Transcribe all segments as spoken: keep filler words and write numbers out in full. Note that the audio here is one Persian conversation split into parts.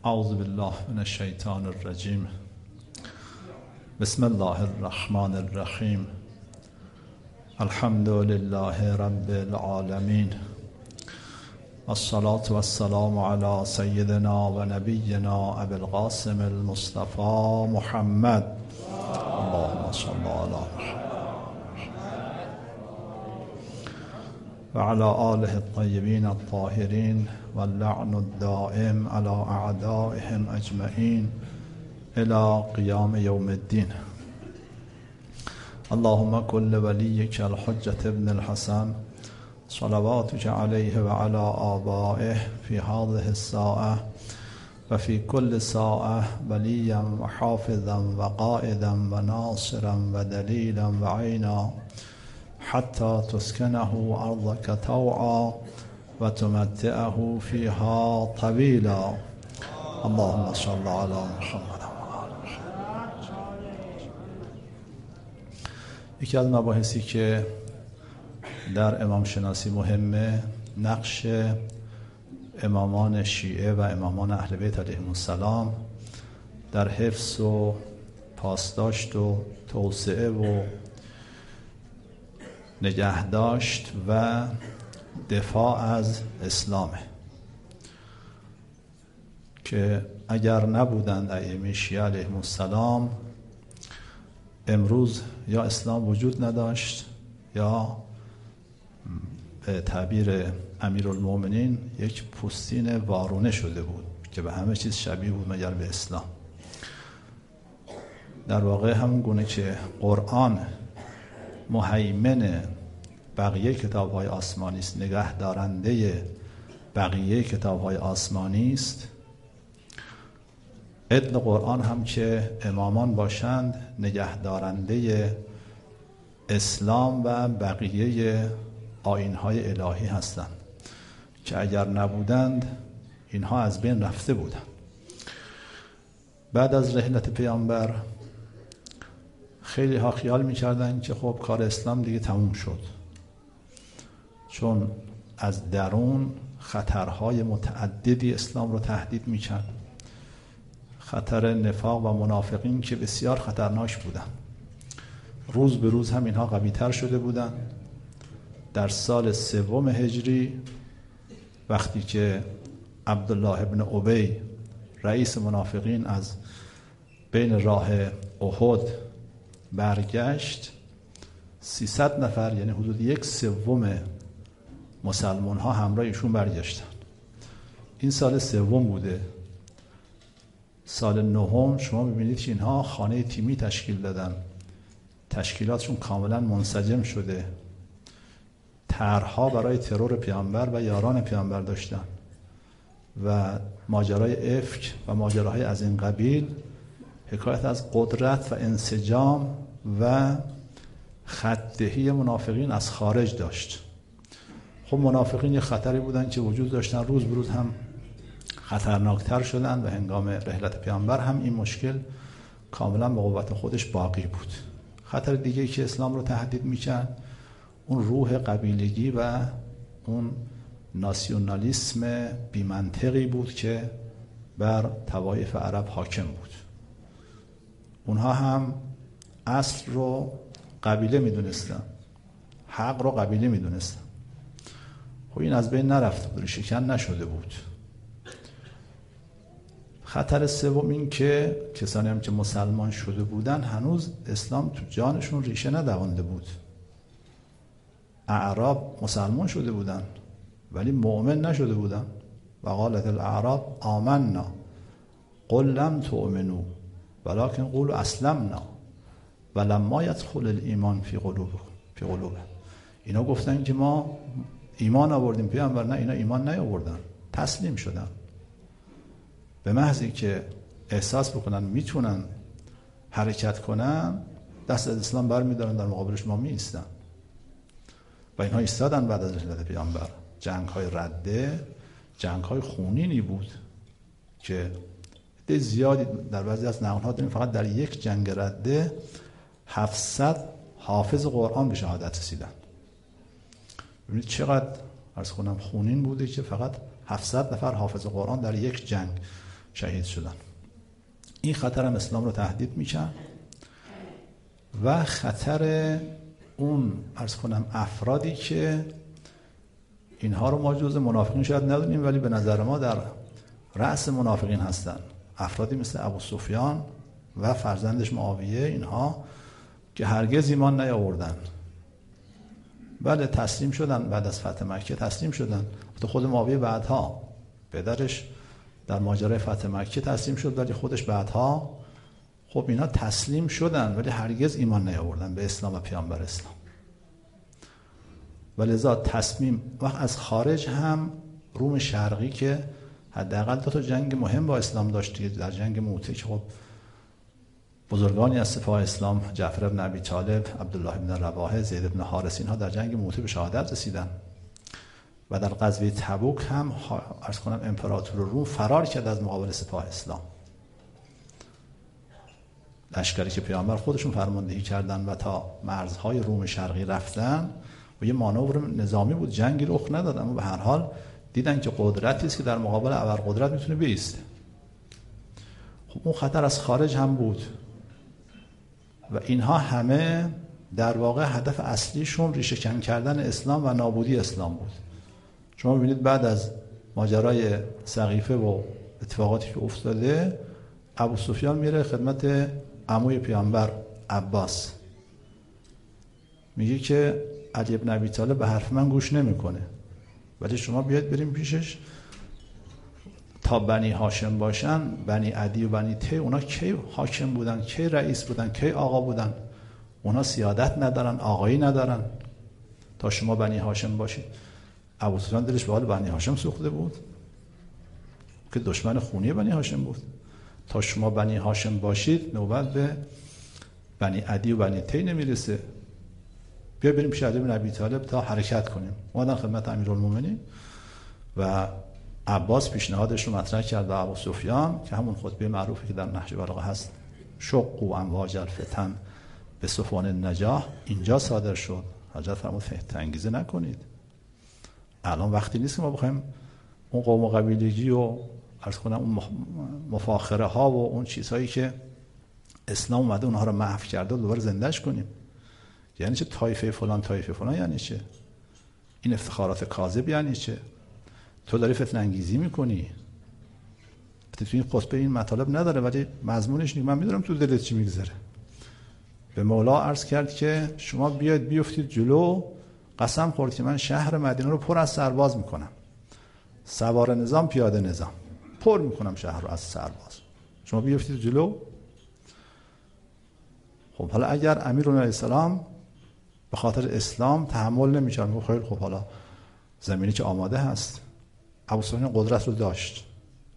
اعوذ بالله من الشیطان الرجیم. بسم الله الرحمن الرحیم. الحمد لله رب العالمین. الصلاة والسلام على سیدنا و نبینا ابی القاسم المصطفى محمد. اللهم صل علی محمد و علی آله الطیبین الطاهرین واللعن الدائم على اعدائهم اجمعین الى قیام یوم الدین. اللهم كل وليك الحجة ابن الحسن صلواتك عليه وعلى آبائه في هذه الساعة وفي كل ساعة وليا وحافظا وقائدا وناصرا ودليلا وعينا حتى تسكنه أرضك طوعا وتمتعه فيها طويلا. اللهم صل على محمد. یکی از مباحثی که در امام شناسی مهمه، نقش امامان شیعه و امامان اهل بیت علیهم السلام در حفظ و پاسداشت و توسعه و نگهداشت و دفاع از اسلامه که اگر نبودند ائمه شیعه علیهم السلام امروز یا اسلام وجود نداشت یا به تعبیر امیرالمومنین یک پوستین وارونه شده بود که به همه چیز شبیه بود مگر به اسلام. در واقع همون گونه که قرآن مهیمن بقیه کتاب‌های آسمانی است، نگه دارنده بقیه کتاب‌های آسمانی است، عدل قرآن هم که امامان باشند نگه دارنده اسلام و بقیه آیین‌های الهی هستند که اگر نبودند اینها از بین رفته بودند. بعد از رحلت پیامبر خیلی ها خیال می‌کردند که خب کار اسلام دیگه تموم شد، چون از درون خطرهای متعددی اسلام رو تهدید می‌کرد. خطر نفاق و منافقین که بسیار خطرناک بودن، روز به روز هم اینها قوی‌تر شده بودن. در سال سوم هجری وقتی که عبدالله ابن ابی رئیس منافقین از بین راه احد برگشت، سیصد نفر یعنی حدود یک سوم مسلمان ها همراه ایشون برگشتن. این سال سوم بوده. سال نهم شما ببینید که اینها خانه تیمی تشکیل دادن، تشکیلاتشون کاملا منسجم شده، طرح‌ها برای ترور پیامبر و یاران پیامبر داشتن و ماجرای افک و ماجراهای از این قبیل حکایت از قدرت و انسجام و خط‌دهی منافقین از خارج داشت. خب منافقین یه خطری بودن که وجود داشتن، روز به روز هم خطرناکتر شدن و هنگام رحلت پیامبر هم این مشکل کاملا به قوت خودش باقی بود. خطر دیگه که اسلام رو تهدید می‌کرد اون روح قبیلگی و اون ناسیونالیسم بی‌منطقی بود که بر طوایف عرب حاکم بود. اونها هم اصل رو قبیله می‌دونستن، حق رو قبیله می‌دونستن. خب این از بین نرفته بود، شکن نشده بود. خطر سوم این که کسانی هم که مسلمان شده بودن هنوز اسلام تو جانشون ریشه ندوانده بود. اعراب مسلمان شده بودن ولی مؤمن نشده بودن. و قالت الاعراب آمنا قل لم تؤمنوا ولكن قولوا اسلمنا ولما يدخل الايمان فی قلوبکم فی قلوبهم. اینا گفتن که ما ایمان آوردیم پیامبر، نه اینا ایمان نیاوردن، تسلیم شدن. به محضی که احساس بکنن میتونن حرکت کنن دست از اسلام برمیدارن، در مقابلش ما می ایستن و اینها ایستادن. بعد از رحلت پیامبر جنگ های رده، جنگ های خونینی بود که عده زیادی در بعضی از نقل ها داریم فقط در یک جنگ رده هفتصد حافظ قرآن به شهادت رسیدن. ببینید چقدر عرض کنم خونین بوده که فقط هفتصد نفر حافظ قرآن در یک جنگ شهید شدن. این خطر هم اسلام رو تهدید میکرد و خطر اون عرض کنم افرادی که اینها رو ما جزء منافقین شاید ندونیم ولی به نظر ما در رأس منافقین هستن، افرادی مثل ابو سفیان و فرزندش معاویه، اینها که هرگز ایمان نیاوردن. بله تسلیم شدن، بعد از فتح مکه تسلیم شدن. خود معاویه بعدها، پدرش در ماجرای فتح مکه تسلیم شد ولی خودش بعدها، خب اینا تسلیم شدن ولی هرگز ایمان نیاوردن به اسلام و پیامبر اسلام. ولذا تصمیم وقت از خارج هم روم شرقی که حداقل دو تا جنگ مهم با اسلام داشت، در جنگ موته که خب بزرگانی از سپاه اسلام، جعفر بن ابی طالب، عبدالله بن رواحه، زید بن حارث، اینها در جنگ موته به شهادت رسیدن. و در غزوه تبوک هم عرض کنم امپراتور روم فرار کرد از مقابل سپاه اسلام. لشکری که پیامبر خودشون فرماندهی کردن و تا مرزهای روم شرقی رفتن و یه مانور نظامی بود، جنگی رخ نداد، اما به هر حال دیدن که قدرتی است که در مقابل ابرقدرت میتونه بایسته. خب اون خطر از خارج هم بود و اینها همه در واقع هدف اصلیشون ریشه کن کردن اسلام و نابودی اسلام بود. شما ببینید بعد از ماجرای سقیفه و اتفاقاتی که افتاده، ابو سفیان میره خدمت عموی پیامبر عباس، میگه که علی بن ابی طالب به حرف من گوش نمیکنه ولی شما بیاید بریم پیشش تا بنی هاشم باشن، بنی عدی و بنی تی، اونا کی حاکم بودن، کی رئیس بودن، کی آقا بودن، اونا سیادت ندارن، آقایی ندارن، تا شما بنی هاشم باشید. ابو سفیان دلش به حال بنی هاشم سوخته بود که دشمن خونی بنی هاشم بود. تا شما بنی هاشم باشید نوبت به بنی عدی و بنی تی نمیرسه، بیا بریم پیش علی بن ابی طالب تا حرکت کنیم. اومدن خدمت امیرالمومنین و عباس پیشنهادش رو مطرح کرد به ابو سفیان که همون خطبه معروفی که در نهج البلاغه هست، شق و امواج الفتن به سفن النجاح، اینجا صادر شد. حضرت فرمود تنگیزه نکنید، الان وقتی نیست که ما بخوایم اون قوم و قبیلگی و عرض کنم اون مفاخره ها و اون چیزهایی که اسلام اومده اونها رو محو کرده دوباره زندهش کنیم. یعنی چه طایفه فلان طایفه فلان، یعنی چه این افتخارات کاذب، یعنی چه تو داری فتنه انگیزی میکنی؟ تو این خطبه این مطالب نداره ولی مضمونش نیست. من میدونم تو دلت چی میگذره. به مولا عرض کرد که شما بیاید بیفتید جلو، قسم خورد که من شهر مدینه رو پر از سرباز میکنم، سوار نظام، پیاده نظام، پر میکنم شهر رو از سرباز، شما بیفتید جلو. خب حالا اگر امیرالمومنین علیه السلام به خاطر اسلام تحمل نمی‌کرد، میگه خیلی خب حالا زمینی که آماده هست. ابو سفیان قدرت رو داشت،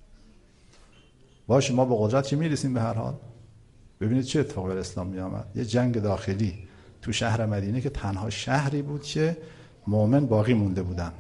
باشه ما به قدرت که میرسیم به هر حال. ببینید چه اتفاقی در اسلام میآمد، یه جنگ داخلی تو شهر مدینه که تنها شهری بود که مؤمن باقی مونده بودن.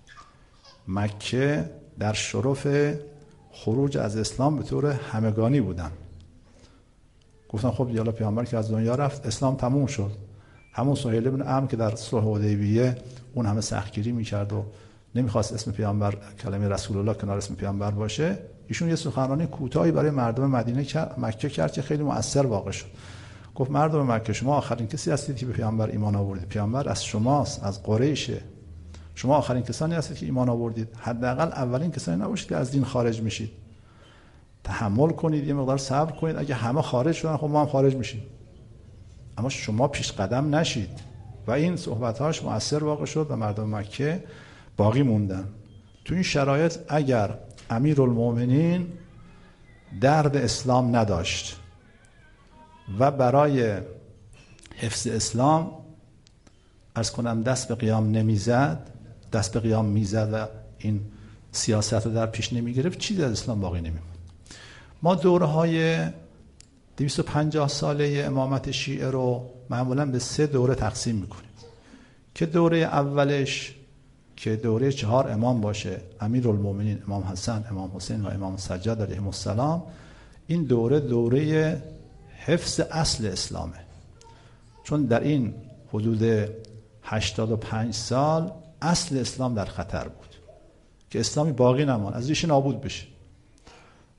مکه در شرف خروج از اسلام به طور همگانی بودن. گفتن خب یالا پیامبر که از دنیا رفت، اسلام تموم شد. همون سهیل بن عمرو که در صلح حدیبیه اون همه سختگیری میکرد و نمیخواست اسم پیامبر، کلمه رسول الله کنار اسم پیامبر باشه، ایشون یه سخنرانی کوتاهی برای مردم مدینه مکه کرد که خیلی مؤثر واقع شد. گفت مردم مکه، شما آخرین کسی هستید که به پیامبر ایمان آوردید، پیامبر از شماست، از قریشه، شما آخرین کسانی هستید که ایمان آوردید، حداقل اولین کسانی نباشید که از دین خارج میشید. تحمل کنید، یه مقدار صبر کنید، اگه همه خارج شدن خب ما هم خارج میشیم، اما شما پیش قدم نشید. و این صحبت‌هاش مؤثر واقع شد و مردم مکه باقی موندن. تو این شرایط اگر امیرالمومنین درد اسلام نداشت و برای حفظ اسلام عرض کنم دست به قیام نمیزد، دست به قیام میزد و این سیاست رو در پیش نمیگرفت، چیزی از اسلام باقی نمیموند. ما دوره‌های دویست و پنجاه ساله امامت شیعه رو معمولا به سه دوره تقسیم میکنیم که دوره اولش که دوره چهار امام باشه، امیرالمومنین امام حسن، امام حسین و امام سجاد علیهم السلام، این دوره دوره حفظ اصل اسلامه. چون در این حدود هشتاد و پنج سال اصل اسلام در خطر بود که اسلامی باقی نمان، از ریشه نابود بشه.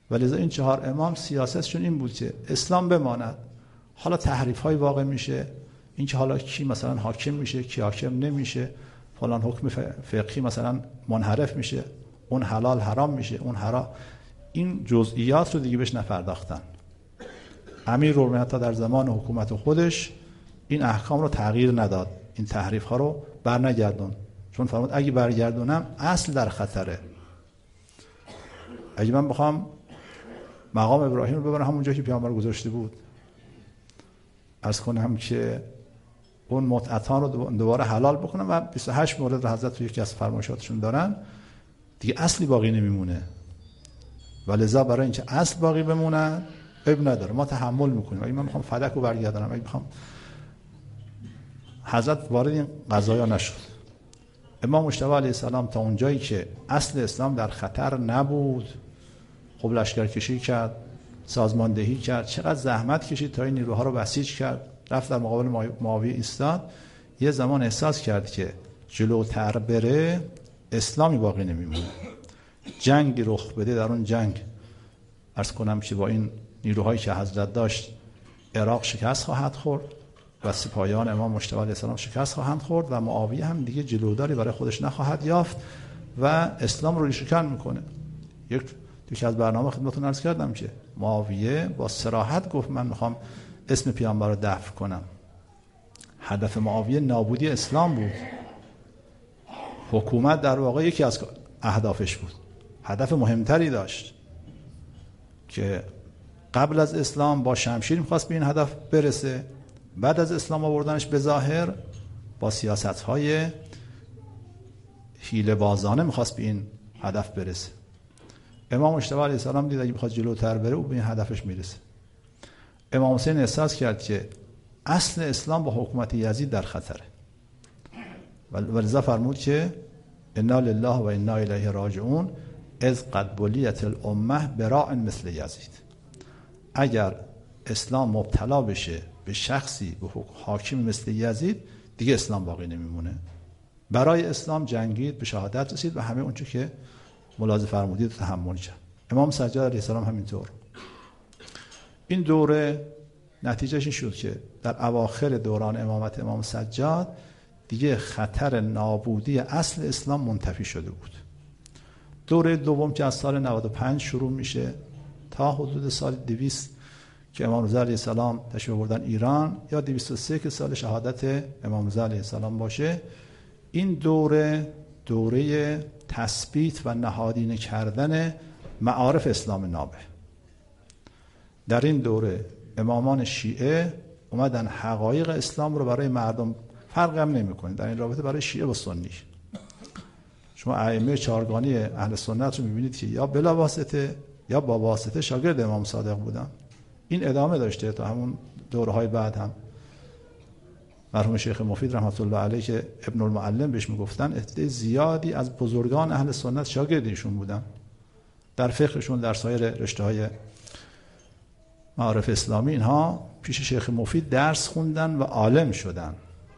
ولذا این چهار امام سیاستشون این بود که اسلام بماند. حالا تحریف های واقع میشه، این که حالا کی مثلا حاکم میشه، کی حاکم نمیشه، فلان حکم فقهی مثلا منحرف میشه، اون حلال حرام میشه، اون حرام، این جزئیات رو دیگه بهش نپرداختن. امیرالمومنین حتی در زمان حکومت خودش این احکام رو تغییر نداد، این تحریف ها رو برنگردون، چون فرمود اگه برگردونم اصل در خطره. اگه من بخوام مقام ابراهیم رو ببرم همون جایی که پیامبر گذاشته بود، عرض کنم که اون متعتان رو دوباره حلال بکنم و بیست و هشت مورد رو حضرت توی یکی از فرمایشاتشون دارن، دیگه اصلی باقی نمیمونه. ولذا برای اینکه اصل باقی بمونه عیب نداره، ما تحمل میکنیم. اگه من میخوام فدک رو برگردونم، اگه میخوام، حضرت وارد این قضایا نشد. امام مجتبی علیه السلام تا اونجایی که اصل اسلام در خطر نبود، خب لشکرکشی کرد، سازماندهی کرد، چقدر زحمت کشید تا این نیروها رو بسیج کرد، رفت در مقابل معاویه ایستاد. یه زمان احساس کرد که جلوتر بره اسلامی باقی نمیمونه، جنگی رخ بده، در اون جنگ عرض کنم که با این نیروهایی که حضرت داشت عراق شکست خواهد خورد و سپاهیان امام مجتبی علیه السلام شکست خواهند خورد و معاویه هم دیگه جلوداری برای خودش نخواهد یافت و اسلام رو ریشه‌کن میکنه. یک تو از برنامه خدمتتون عرض کردم که معاویه با صراحت گفت من میخوام اسم پیامبر رو دفع کنم. هدف معاویه نابودی اسلام بود. حکومت در واقع یکی از اهدافش بود، هدف مهمتری داشت که قبل از اسلام با شمشیر میخواست به این هدف برسه، بعد از اسلام آوردنش به ظاهر با سیاست‌های حیله بازانه میخواست به این هدف برسه. امام مجتبی علیه السلام دید اگه بخواد جلوتر بره او به این هدفش میرسه. امام حسین احساس کرد که اصل اسلام با حکومت یزید در خطره، ولذا فرمود که انا لله و انا الیه راجعون اذ قد بلیت الامه براء مثل یزید. اگر اسلام مبتلا بشه به شخصی، به حاکم مثل یزید، دیگه اسلام باقی نمیمونه. برای اسلام جنگید، به شهادت رسید و همه اونچه که ملاحظه فرمودید تحمل کرد. امام سجاد علیه السلام همینطور. این دوره نتیجهش این شد که در اواخر دوران امامت امام سجاد دیگه خطر نابودی اصل اسلام منتفی شده بود. دوره دوم که از سال نود و پنج شروع میشه تا حدود سال دویست که امام رضا علیه السلام تشریف بردن ایران، یا دویست و سه که سال شهادت امام رضا علیه السلام باشه، این دوره دوره تثبیت و نهادینه کردن معارف اسلام نابه. در این دوره امامان شیعه اومدن حقایق اسلام رو برای مردم، فرق هم نمی‌کنه در این رابطه برای شیعه و سنی. شما ائمه چهارگانه اهل سنت رو می‌بینید که یا بلا واسطه یا با واسطه شاگرد امام صادق بودن. این ادامه داشته تا همون دوره‌های بعد هم. مرحوم شیخ مفید رحمت الله علیه که ابن المعلم بهش میگفتن، عده زیادی از بزرگان اهل سنت شاگردشون بودن در فقهشون، در سایر رشته‌های معارف اسلامی. اینها پیش شیخ مفید درس خوندن و عالم شدن.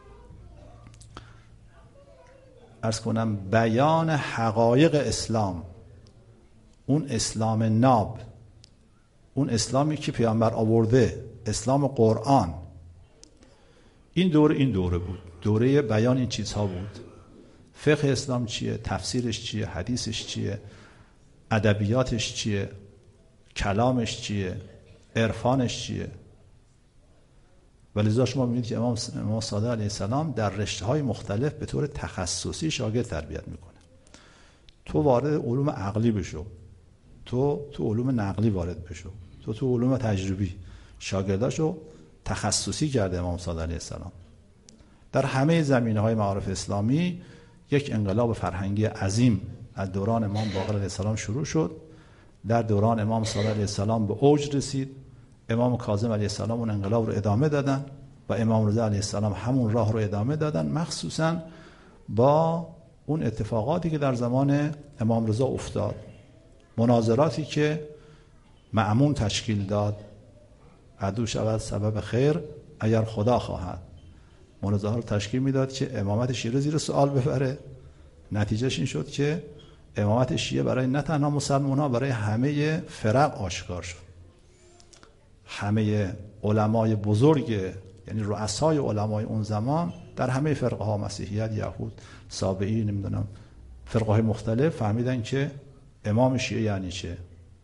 عرض کنم بیان حقایق اسلام، اون اسلام ناب، اون اسلامی که پیامبر آورده، اسلام قرآن. این دوره این دوره بود، دوره بیان این چیزها بود. فقه اسلام چیه، تفسیرش چیه، حدیثش چیه، ادبیاتش چیه، کلامش چیه، عرفانش چیه. ولذا شما می‌بینید که امام امام صادق علیه السلام در رشته‌های مختلف به طور تخصصی شاگرد تربیت میکنه. تو وارد علوم عقلی بشو، تو تو علوم نقلی وارد بشو، تو تو علوم تجربی. شاگرداشو تخصصی کرده امام صادق علیه السلام. در همه زمینه‌های معارف اسلامی یک انقلاب فرهنگی عظیم از دوران امام باقر علیه السلام شروع شد. در دوران امام صادق علیه السلام به اوج رسید. امام کاظم علیه السلام اون انقلاب رو ادامه دادن و امام رضا علیه السلام همون راه رو ادامه دادن، مخصوصا با اون اتفاقاتی که در زمان امام رضا افتاد، مناظراتی که مأمون تشکیل داد، عدو شود سبب خیر اگر خدا خواهد. مناظره رو تشکیل میداد که امامت شیعه زیر سوال ببره. نتیجهش این شد که امامت شیعه برای نه تنها مسلمان ها، برای همه فرق آشکار شد. همه علمای بزرگ، یعنی رؤسای علمای اون زمان در همه فرقه ها، مسیحیت، یهود، سابعی، نمیدونم فرقه های مختلف، فهمیدن که امام شیعه یعنی چه.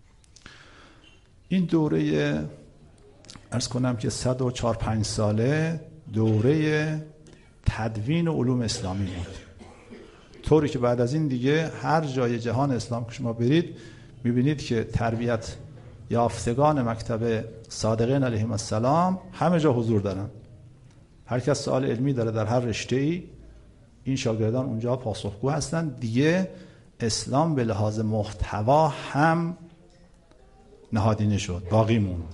این دوره عرض کنم که صد و چهار پنج ساله دوره تدوین علوم اسلامی بود، طوری که بعد از این دیگه هر جای جهان اسلام که شما برید میبینید که تربیت یافتگان مکتب صادقین علیهم السلام همه جا حضور دارن. هر کس سوال علمی داره در هر رشته‌ای، این شاگردان اونجا پاسخگو هستن. دیگه اسلام به لحاظ محتوا هم نهادینه شد، باقی موند.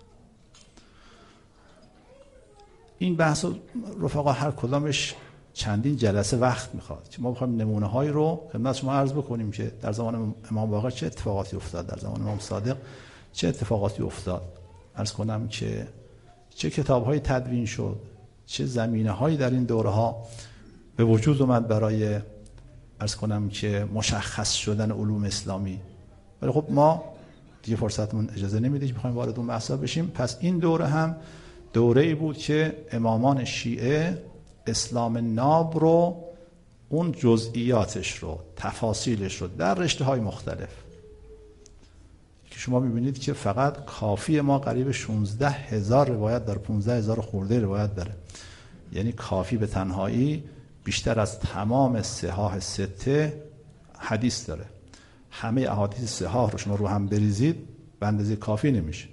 این بحث رفقا هر کدامش چندین جلسه وقت میخواد. ما بخوایم نمونه هایی رو خدمت شما عرض بکنیم که در زمان امام باقر چه اتفاقاتی افتاد، در زمان امام صادق چه اتفاقاتی افتاد. عرض کنم که چه کتاب های تدوین شد، چه زمینه هایی در این دوره ها به وجود اومد برای عرض کنم که مشخص شدن علوم اسلامی. ولی خب ما دیگه فرصتمون اجازه نمیده که بخوایم وارد اون بحثا بشیم. پس این دوره هم دوره‌ای بود که امامان شیعه اسلام ناب رو، اون جزئیاتش رو، تفاصیلش رو در رشته‌های مختلف که شما می‌بینید که فقط کافی ما قریب شانزده هزار روایت داره، پانزده هزار خورده روایت داره. یعنی کافی به تنهایی بیشتر از تمام صحاح سته حدیث داره. همه احادیث صحاح رو شما رو هم بریزید به اندازه کافی نمیشه.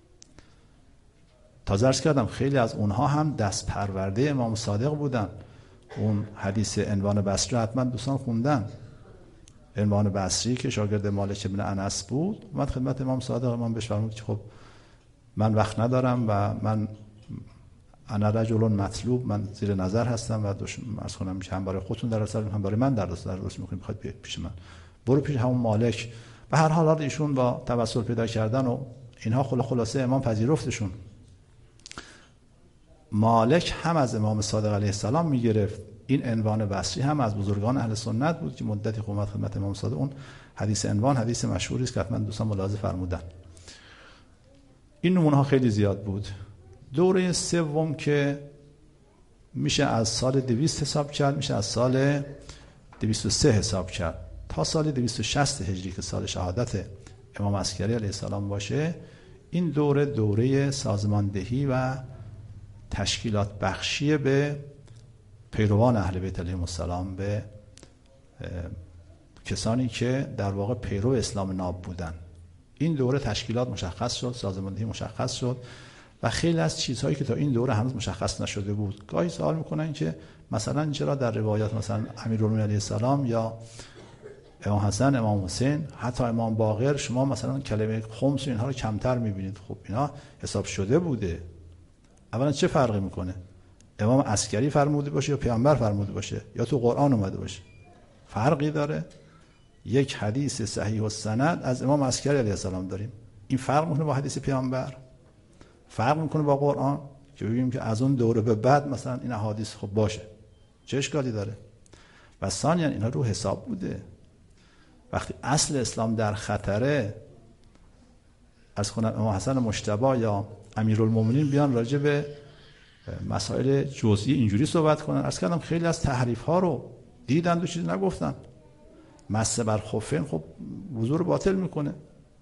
تازه عرض کردم خیلی از اونها هم دست پرورده امام صادق بودن. اون حدیث عنوان بصری حتما دوستان خوندن. عنوان بصری که شاگرد مالک بن انس بود، اومد خدمت امام صادق، امام بهش فرمود که خب من وقت ندارم و من انا رجل مطلوب، من زیر نظر هستم و عرض کنم که هم برای خودتون درس دارم هم برای من درس درس میکنید، میخواید بیاید پیش من. برو پیش همون مالک. به هر حال ایشون با توسل پیدا کردن و اینها خلا خلاصه امام پذیرفتشون. مالک هم از امام صادق علیه السلام میگرفت. این عنوان بصری هم از بزرگان اهل سنت بود که مدتی قومت خدمت امام صادق. اون حدیث عنوان حدیث مشهوری است که حتما دوستان ملاحظه فرمودن. این نمونه ها خیلی زیاد بود. دوره سوم که میشه از سال دویست حساب کرد، میشه از سال دویست و سه حساب کرد تا سال دویست و شصت هجری که سال شهادت امام عسکری علیه السلام باشه. این دوره دوره سازماندهی و تشکیلات بخشی به پیروان اهل بیت علیهم السلام، به کسانی که در واقع پیرو اسلام ناب بودن. این دوره تشکیلات مشخص شد، سازماندهی مشخص شد و خیلی از چیزهایی که تا این دوره هنوز مشخص نشده بود. گاهی سوال میکنن که مثلا چرا در روایات مثلا امیرالمومنین علیه السلام یا امام حسن، امام حسین، حتی امام باقر شما مثلا کلمه خمس و اینها رو کمتر میبینید؟ خب اینا حساب شده بوده. اولا چه فرقی میکنه امام عسکری فرموده باشه یا پیامبر فرموده باشه یا تو قرآن اومده باشه؟ فرقی داره. یک حدیث صحیح السند از امام عسکری علیه السلام داریم، این فرق میکنه با حدیث پیامبر؟ فرق میکنه با قرآن که بگیم که از اون دوره به بعد مثلا این احادیث خب باشه، چه اشکالی داره؟ و ثانیاً اینا رو حساب بوده. وقتی اصل اسلام در خطره، از کنم امام حسن مجتبی یا امیرالمومنین بیان راجع به مسائل جزئی اینجوری صحبت کنن، عرض کردم خیلی از تحریف ها رو دیدن و چیزی نگفتن. مسح بر خفین خب وضو رو باطل میکنه.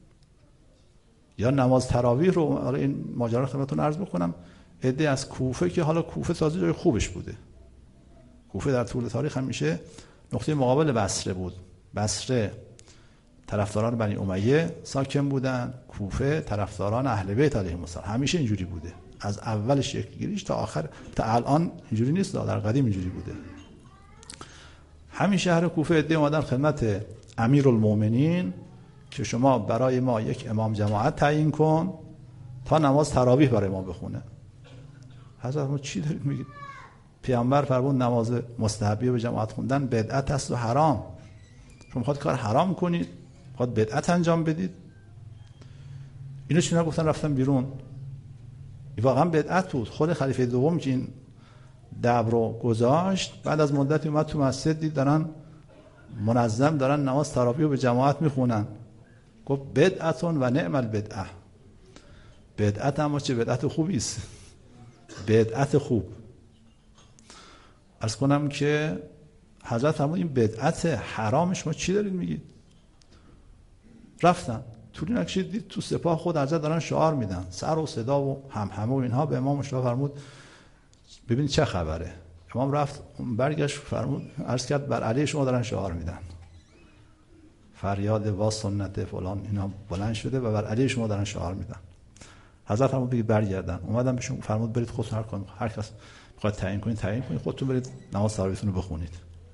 یا نماز تراویح رو، حالا این ماجرا خدمتتون عرض بکنم، عده از کوفه که حالا کوفه تازه جای خوبش بوده، کوفه در طول تاریخ همیشه نقطه مقابل بصره بود. بصره طرفداران بنی امیه ساکن بودن، کوفه طرفداران اهل بیت علیهم السلام. همیشه اینجوری بوده از اول شکل گیریش تا آخر. تا الان اینجوری نیست، در قدیم اینجوری بوده. همین شهر کوفه عده اومدن خدمت امیرالمومنین که شما برای ما یک امام جماعت تعیین کن تا نماز تراویح برای ما بخونه. حضرت ما چی دارید میگید؟ پیامبر فرمود نماز مستحبی به جماعت خوندن بدعت است و حرام. شما میخواد کار حرام کنید، میخواد بدعت انجام بدید. اینو چی نگفتن رفتن بیرون؟ این واقعا بدعت بود. خود خلیفه دوم که این دعو رو گذاشت، بعد از مدتی اومد تو مسجد دید دارن منظم دارن نماز تراویح رو به جماعت میخونن. گفت بدعتون و نعم البدعه. بدعت اما چه بدعت خوبی است، بدعت خوب. عرض کنم که حضرت فرمود این بدعت حرامش ما چی دارید میگید؟ رفتن طولی نکشید دید تو سپاه خود حضرت دارن شعار میدن، سر و صدا و همهمه و اینها. به امام مشتاق فرمود ببینید چه خبره. امام رفت برگشت فرمود عرض کرد بر علیه شما دارن شعار میدن، فریاد وا سنت فلان اینا بلند شده و بر علیه شما دارن شعار میدن. حضرت فرمود بگید برگردن. اومدن بهشون فرمود برید خودتون هر کار هر کس میخواد تعیین کنید تعیین کنید، خودتون برید نماز تراویحتون رو بخونید.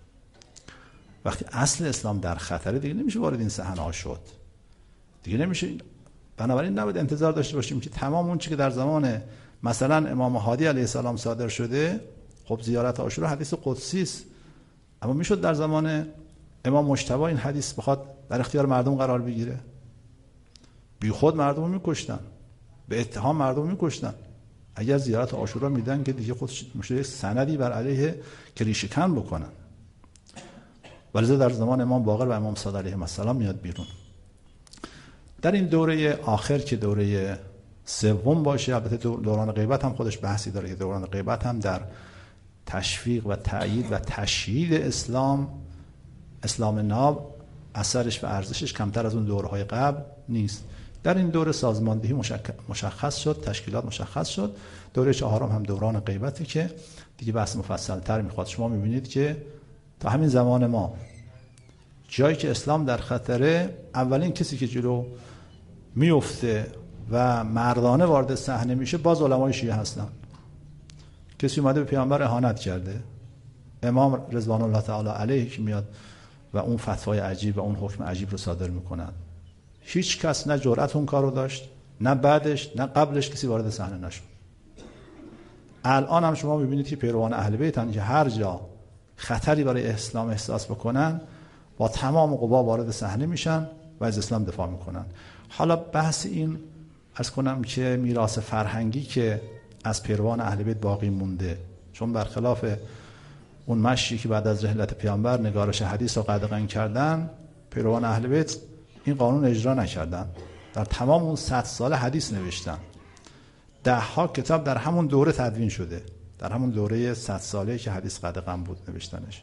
وقتی اصل اسلام در خطره دیگه نمیشه وارد این صحنه‌ها شد، دیگه نمیشه. بنابراین نباید انتظار داشته باشیم که تمام اون چیزی که در زمان مثلا امام هادی علیه السلام صادر شده، خب زیارت عاشورا حدیث قدسی است، اما میشد در زمان امام مجتبی این حدیث بخواد در اختیار مردم قرار بگیره؟ بی خود مردم رو میکشتن، به اتهام مردم رو میکشتن. اگر زیارت عاشورا میدن که دیگه خود میشه سندی بر علیه که ریشه کن بکنن. ولذا در زمان امام باقر و امام صادق علیهم السلام میاد بیرون. در این دوره آخر که دوره سوم باشه، البته دوران غیبت هم خودش بحثی داره که دوران غیبت هم در تشویق و تأیید و تشیید اسلام اسلام ناب اثرش و ارزشش کمتر از اون دوره‌های قبل نیست. در این دوره سازماندهی مشخص شد، تشکیلات مشخص شد. دوره چهارم هم دوران غیبتی که دیگه بحث مفصل تر میخواد. شما میبینید که تا همین زمان ما جایی که اسلام در خطره، اولین کسی که جلو میفته و مردانه وارد صحنه میشه باز علمای شیعه هستن. کسی اومده به پیامبر اهانت کرده، امام رضوان الله تعالی علیه که میاد و اون فتوای عجیب و اون حکم عجیب رو صادر میکنن. هیچ کس نه جرأت اون کارو داشت، نه بعدش نه قبلش کسی وارد صحنه نشد. الان هم شما میبینید که پیروان اهل بیتن که هر جا خطری برای اسلام احساس بکنن با تمام قوا وارد صحنه میشن و از اسلام دفاع میکنن. حالا بحث این عرض کنم که میراث فرهنگی که از پیروان اهل بیت باقی مونده، چون برخلاف اون مشی که بعد از رحلت پیامبر نگارش حدیث رو قدغن کردن، پیروان اهل بیت این قانون اجرا نکردن. در تمام اون صد سال حدیث نوشتن، ده ها کتاب در همون دوره تدوین شده، در همون دوره صد ساله که حدیث قدغن بود نوشتنش.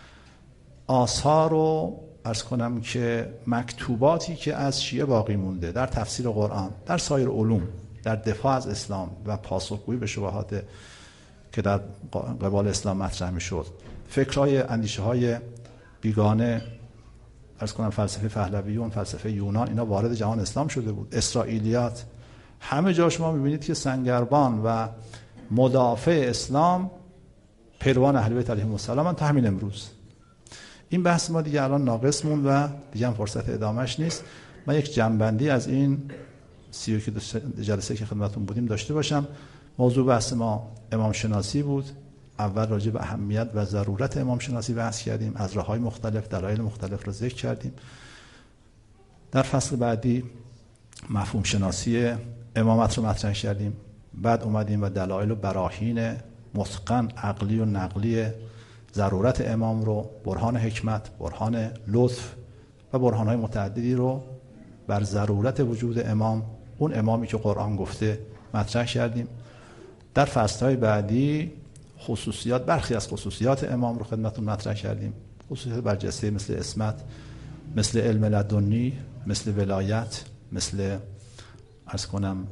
آثار رو عرض کنم که مکتوباتی که از شیعه باقی مونده در تفسیر قرآن، در سایر علوم، در دفاع از اسلام و پاسخگویی به شبهات که در قبال اسلام مطرح میشد، فکرهای اندیشه های بیگانه، عرض کنم فلسفه پهلویون، فلسفه یونان، اینا وارد جهان اسلام شده بود. اسرائیلیات، همه جا شما میبینید که سنگربان و مدافع اسلام پیروان اهل بیت علیهم السلام تا همین امروز. این بحث ما دیگه الان ناقص مون و دیگه هم فرصت ادامهش نیست. من یک جنبندی از این سی و یک جلسه که خدمتتون بودیم داشته باشم. موضوع بحث ما امام شناسی بود. اول راجع به اهمیت و ضرورت امام شناسی بحث کردیم، از راه‌های مختلف، دلایل مختلف رو ذکر کردیم. در فصل بعدی مفهوم شناسی امامت رو مطرح کردیم. بعد اومدیم و دلایل و براهین متقن عقلی و نقلی ضرورت امام رو، برهان حکمت، برهان لطف و برهان‌های متعددی رو بر ضرورت وجود امام، اون امامی که قرآن گفته، مطرح کردیم. در فصل‌های بعدی خصوصیات، برخی از خصوصیات امام رو خدمتتون مطرح کردیم. خصوصیات برجسته مثل عصمت، مثل علم لدنی، مثل ولایت، مثل عرض کنم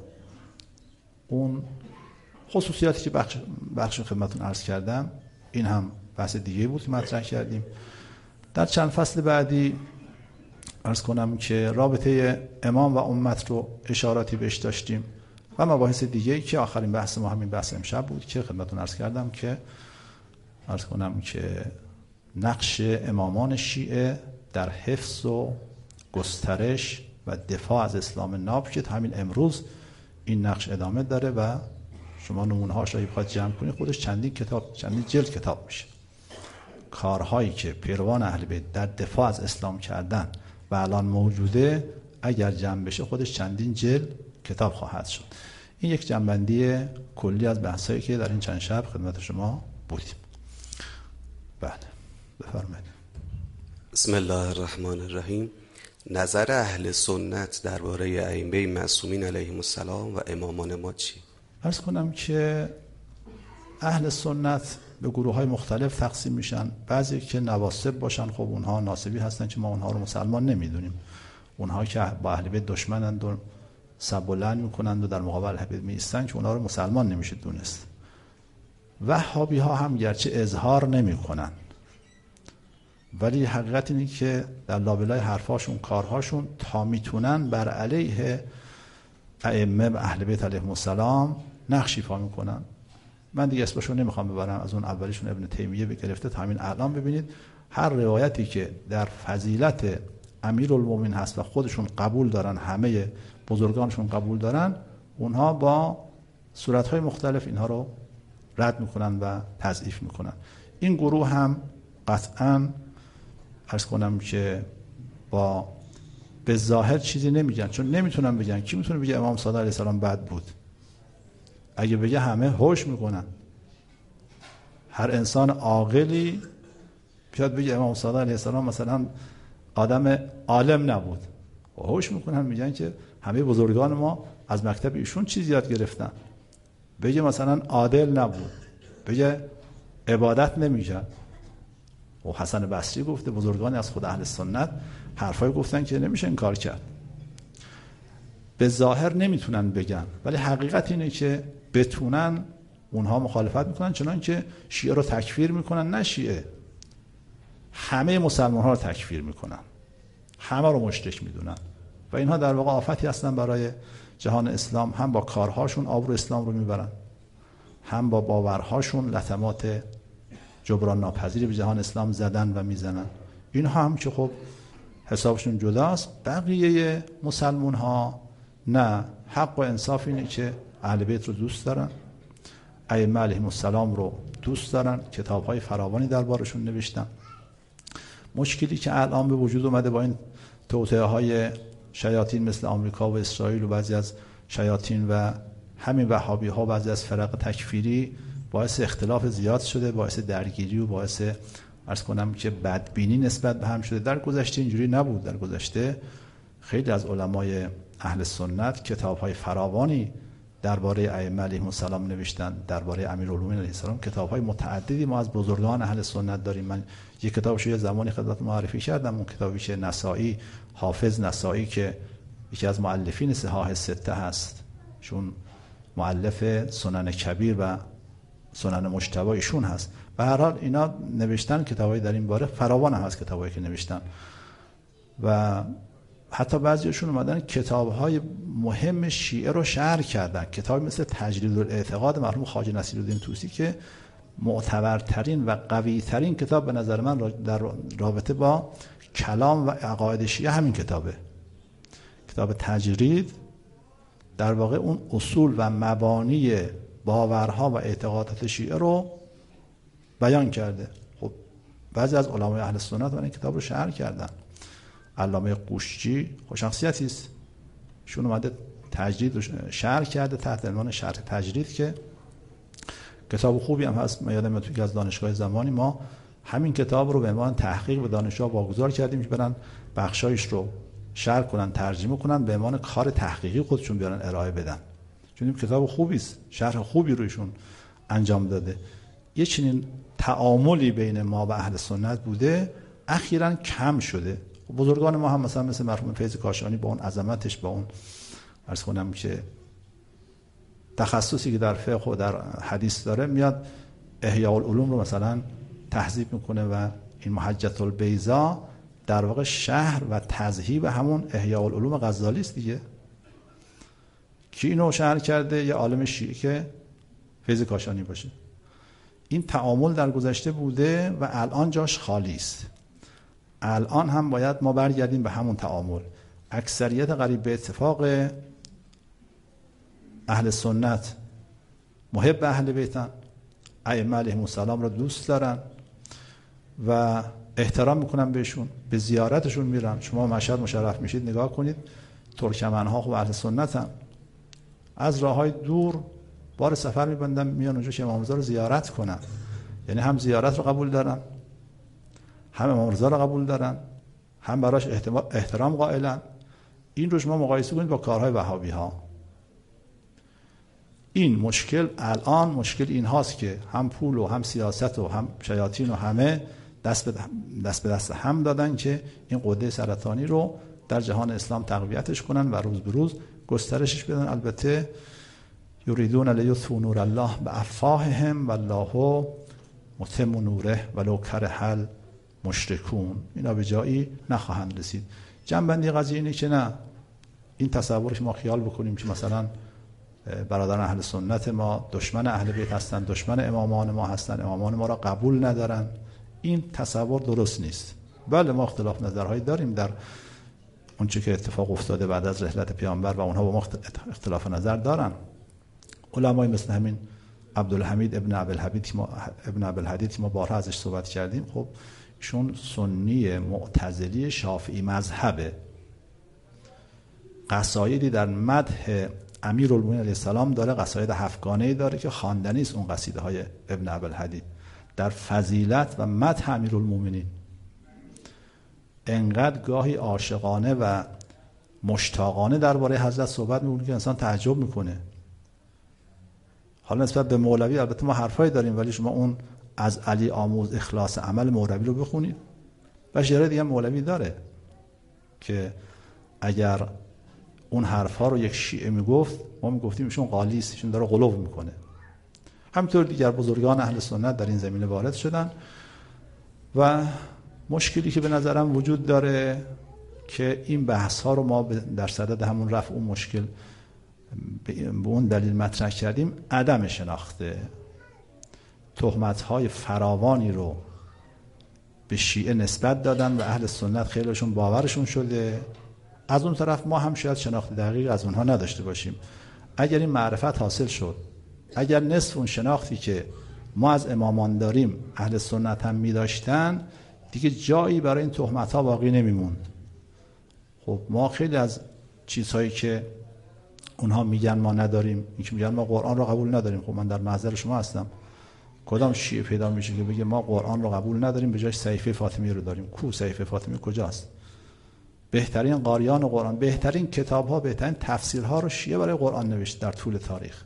اون خصوصیاتی که بخش بخش خدمتتون عرض کردم. این هم بحث دیگه بود که مطرح کردیم. در چند فصل بعدی عرض کنم که رابطه امام و امت رو اشاراتی بهش داشتیم و مباحث دیگه که آخرین بحث ما همین بحث امشب بود که خدمتتون عرض کردم که عرض کنم که نقش امامان شیعه در حفظ و گسترش و دفاع از اسلام ناب که تا همین امروز این نقش ادامه داره و شما نمونه‌هاش رو بخواید جمع کنید خودش چندین کتاب، چندین جلد کتاب میشه. کارهایی که پیروان اهل بیت در دفاع از اسلام کردن و الان موجوده، اگر جمع بشه خودش چندین جلد کتاب خواهد شد. این یک جنبندی کلی از بحثایی که در این چند شب خدمت شما بودیم. بله، بفرمایید. بسم الله الرحمن الرحیم. نظر اهل سنت درباره ائمه معصومین علیهم السلام و امامان ما چی؟ عرض کنم که اهل سنت به گروه های مختلف تقسیم میشن. بعضی که نواسب باشن، خب اونها ناسبی هستن که ما اونها رو مسلمان نمیدونیم. اونها که با اهل بیت دشمنند و سب و لعن میکنند و در مقابل اهل بیت میایستن که اونها رو مسلمان نمیشه دونست. وهابی ها هم گرچه اظهار نمیکنن، ولی حقیقت اینه که در لابلای حرفاشون، کارهاشون تا میتونن بر علیه ائمه و اهل بیت علیهم السلام نقش ایفا میکنن. من دیگه اسمشون نمیخوام ببرم، از اون اولیشون ابن تیمیه بگرفته تا همین الان ببینید هر روایتی که در فضیلت امیرالمومنین هست و خودشون قبول دارن، همه بزرگانشون قبول دارن، اونها با صورتهای مختلف اینها رو رد میکنن و تضعیف میکنن. این گروه هم قطعاً عرض کنم که با به ظاهر چیزی نمیگن، چون نمیتونن بگن. کی میتونه بگه امام صادق علیه السلام بد بود؟ اگه بگه همه هوش میکنن. هر انسان عاقلی بیاد بگه امام صادق علیه السلام مثلا آدم عالم نبود، هوش میکنن، میگن که همه بزرگان ما از مکتب ایشون چیز یاد گرفتن. بگه مثلا عادل نبود، بگه عبادت نمیکرد. و حسن بصری گفته، بزرگانی از خود اهل سنت حرفای گفتن که نمیشه این کار کرد. به ظاهر نمیتونن بگن، ولی حقیقت اینه که بتونن اونها مخالفت میکنن، چنان که شیعه رو تکفیر میکنن. نه شیعه، همه مسلمان ها رو تکفیر میکنن، همه رو مشرک میدونن و اینها در واقع آفتی هستن برای جهان اسلام. هم با کارهاشون آبرو اسلام رو میبرن، هم با باورهاشون لطمات جبران ناپذیری به جهان اسلام زدن و میزنن. اینها هم که خب حسابشون جداست. بقیه مسلمون ها نه، حق و انصاف اینه که اهل بیت رو دوست دارن، ائمه علیهم السلام رو دوست دارن، کتاب های فراوانی دربارشون نوشتن. مشکلی که الان به وجود اومده با این توطئه های شیاطین مثل آمریکا و اسرائیل و بعضی از شیاطین و همین وهابی ها، بعضی از فرق تکفیری، باعث اختلاف زیاد شده، باعث درگیری و باعث عرض کنم که بدبینی نسبت به هم شده. در گذشته اینجوری نبود. در گذشته خیلی از علمای اهل سنت کتاب‌های فراوانی درباره ائمه علیهم السلام نوشتن، درباره امیرالمومنین علیه السلام کتاب‌های متعددی ما از بزرگان اهل سنت داریم. من یک کتابش یه زمانی خدمت معرفی کردم، اون کتابی که نسائی، حافظ نسائی که یکی از مؤلفین صحاح سته هست، چون مؤلف سنن کبیر و سنن مجتبی ایشون هست. به هر حال اینا نوشتن کتابایی در این باره، فراوان هم هست کتابایی که نوشتن و حتی بعضیشون اومدن کتاب‌های مهم شیعه رو شرح کردن. کتابی مثل تجرید الاعتقاد مرحوم خواجه نصیرالدین طوسی که معتبرترین و قوی‌ترین کتاب به نظر من در رابطه با کلام و عقاید شیعه همین کتابه. کتاب تجرید در واقع اون اصول و مبانی باورها و اعتقادات شیعه رو بیان کرده. خب بعضی از علمای اهل سنت این کتاب رو شرح کردن. علامه قوشجی خب شخصیتی است، شون اومده تجرید رو شرح کرده تحت عنوان شرح تجرید که کتاب خوبی هم هست. من یادم میاد که از دانشگاه زمانی ما همین کتاب رو به عنوان تحقیق به دانشجوها واگذار کردیم که برن بخشایش رو شرح کنن، ترجمه کنن، به عنوان کار تحقیقی خودشون بیارن ارائه بدن. چون این کتاب خوبی است، شرح خوبی رو ایشون انجام داده. یه چنین تعاملی بین ما و اهل سنت بوده، اخیراً کم شده. بزرگان ما هم مثلا مثل مرحوم فیض کاشانی با اون عظمتش، با اون عرض کنم که تخصصی که در فقه و در حدیث داره، میاد احیاء العلوم رو مثلا تهذیب میکنه و این محجة البیضاء در واقع شهر و تذهیب همون احیاء العلوم غزالی است دیگه. کی اینو شهر کرده؟ یه عالم شیعی که فیض کاشانی باشه. این تعامل در گذشته بوده و الان جاش خالی است. الان هم باید ما برگردیم به همون تعامل. اکثریت قریب به اتفاق اهل سنت محب اهل بیتن، ائمه علیهم السلام رو دوست دارن و احترام میکنن بهشون، به زیارتشون میرن. شما مشهد مشرف میشید نگاه کنید، ترکمنها خوب اهل سنتن، از راههای دور بار سفر میبندن میان اونجا که امام رضا رو زیارت کنن. یعنی هم زیارت رو قبول دارن، هم امام رضا رو قبول دارن، هم براش احترام قائلن. این رو شما مقایسه کنید با کارهای وهابی ها. این مشکل الان مشکل این هاست که هم پول و هم سیاست و هم شیاطین و همه دست به دست, به دست هم دادن که این غده سرطانی رو در جهان اسلام تقویتش کنن و روز به روز گسترشش بدن. البته یریدون لیطفئوا نور الله بافواههم والله متم نوره ولو کره المشرکون. اینا به جایی نخواهند رسید. جنبندی قضیه اینه که نه، این تصورش ما خیال بکنیم که مثلا برادران اهل سنت ما دشمن اهل بیت هستن، دشمن امامان ما هستن، امامان ما را قبول ندارن، این تصور درست نیست. بله ما اختلاف نظرهایی داریم در اونچه که اتفاق افتاده بعد از رحلت پیامبر و اونها با ما اختلاف نظر دارن. علمای مثل همین عبدالحمید ابن ابوالحدید ما ابن ابوالحدید ما بارها ازش صحبت کردیم. خب ایشون سنی معتزلی شافعی مذهبه. قصایدی در مدح امیرالمومنین علیه السلام داره، قصاید هفتگانه‌ای داره که خواندنی است. اون قصیده های ابن ابوالحدید در فضیلت و مدح امیرالمومنین انقدر گاهی عاشقانه و مشتاقانه درباره حضرت صحبت می‌کنه که انسان تعجب میکنه. حالا نسبت به مولوی البته ما حرفایی داریم، ولی شما اون از علی آموز اخلاص عمل مولوی رو بخونید و شعر دیگه مولوی داره که اگر اون حرفا رو یک شیعه میگفت ما میگفتیم ایشون قالی است، ایشون داره غلو میکنه. همینطور دیگر بزرگان اهل سنت در این زمینه وارد شدن و مشکلی که به نظرم وجود داره که این بحث ها رو ما در صدد همون رفع اون مشکل به اون دلیل مطرح کردیم، عدم شناخته. تهمت های فراوانی رو به شیعه نسبت دادن و اهل سنت خیلیشون باورشون شده. از اون طرف ما هم شاید شناخت دقیق از اونها نداشته باشیم. اگر این معرفت حاصل شد، اگر نصف اون شناختی که ما از امامان داریم اهل سنت هم می داشتن، دیگه جایی برای این تهمت ها باقی نمیموند. خب ما خیلی از چیزهایی که اونها میگن ما نداریم، این که میگن ما قرآن رو قبول نداریم، خب من در محضر شما هستم. کدام شیعه پیدا میشه که بگه ما قرآن رو قبول نداریم به جای صحیفه فاطمیه رو داریم؟ کو صحیفه فاطمیه کجاست؟ بهترین قاریان قرآن، بهترین کتاب‌ها، بهترین تفسیرها رو شیعه برای قرآن نوشت در طول تاریخ.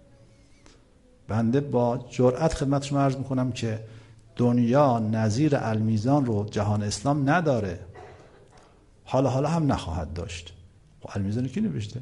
بنده با جرأت خدمت شما عرض میکنم که دنیا نظیر المیزان رو جهان اسلام نداره، حالا حالا هم نخواهد داشت. خب المیزان کی نوشته؟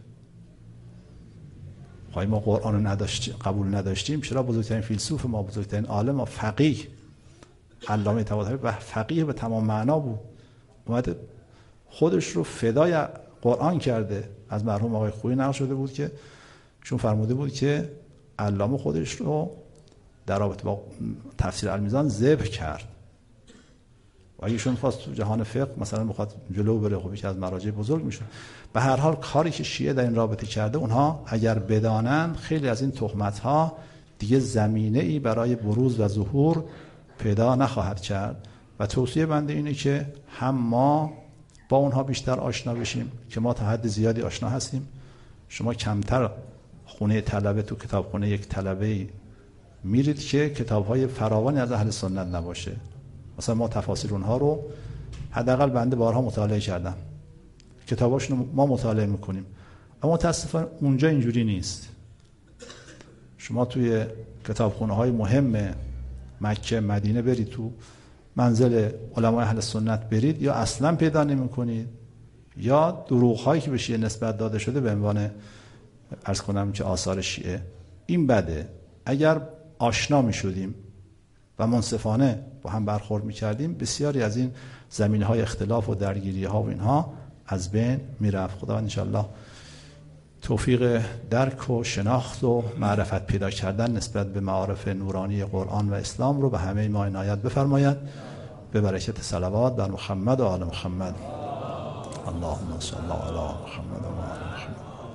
خب ما قرآن رو نداشتیم، قبول نداشتیم، چرا بزرگترین فیلسوف ما، بزرگترین عالم ما، فقیه علامه طباطبایی و فقیه به تمام معنا بود، اومده خودش رو فدای قرآن کرده. از مرحوم آقای خویی نقل شده بود که چون فرموده بود که علامه خودش رو در رابطه با تفسیر المیزان ذبح کرد و اگه ایشون خواست تو جهان فقه مثلا بخواد جلو بره، خب یکی از مراجع بزرگ میشه. به هر حال کاری که شیعه در این رابطه کرده، اونها اگر بدانن خیلی از این تهمت ها دیگه زمینه ای برای بروز و ظهور پیدا نخواهد کرد و توصیه بنده اینه که هم ما با اونها بیشتر آشنا بشیم که ما تا حد زیادی آشنا هستیم. شما کمتر خونه طلبه تو کتابخونه یک طلبه میرید که کتاب‌های فراوانی از اهل سنت نباشه. مثلا ما تفاسیر اونها رو حداقل بنده بارها مطالعه کردم، کتاباشون رو ما مطالعه میکنیم، اما متاسفانه اونجا اینجوری نیست. شما توی کتابخونه‌های مهم مکه، مدینه برید، تو منزل علمای اهل سنت برید، یا اصلا پیدا نمی‌کنید یا دروغ‌هایی که به شیعه نسبت داده شده به عنوان عرض کنم که آثار شیعه. این بده. اگر آشنا می‌شدیم و منصفانه با هم برخورد می‌کردیم، بسیاری از این زمینه‌های اختلاف و درگیری‌ها و اینها از بین می‌رفت. خداوند ان شاءالله توفیق درک و شناخت و معرفت پیدا کردن نسبت به معارف نورانی قرآن و اسلام رو به همه ما عنایت بفرماید. به برکت صلوات بر محمد و آل محمد. اللهم صل علی محمد و آل محمد.